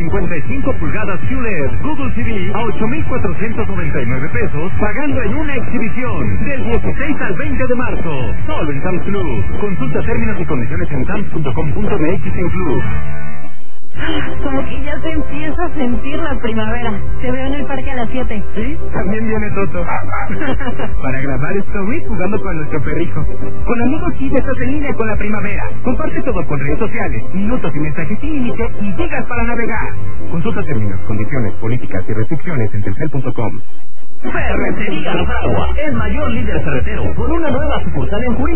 55 pulgadas QLED Google TV a 8,499 pesos, pagando en una exhibición del 16 al 20 de marzo. Solo en Sam's Club. Consulta términos y condiciones en sams.com.mx en Club. Como que ya se empieza a sentir la primavera. Te veo en el parque a las 7. Sí, también viene Toto. Para grabar stories jugando con nuestro perrijo. Con amigos y estás en línea con la primavera. Comparte todo con redes sociales, minutos y mensajes sin límite y llegas para navegar. Consulta términos, condiciones, políticas y restricciones en telcel.com. Ferretería Los Agua, el mayor líder ferretero, por una nueva sucursal en Jurín.